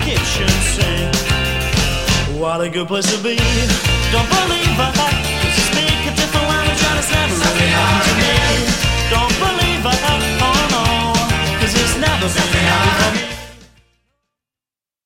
kitchen sink. What a good place to be. Don't believe I 'cause you speak a different language and it's never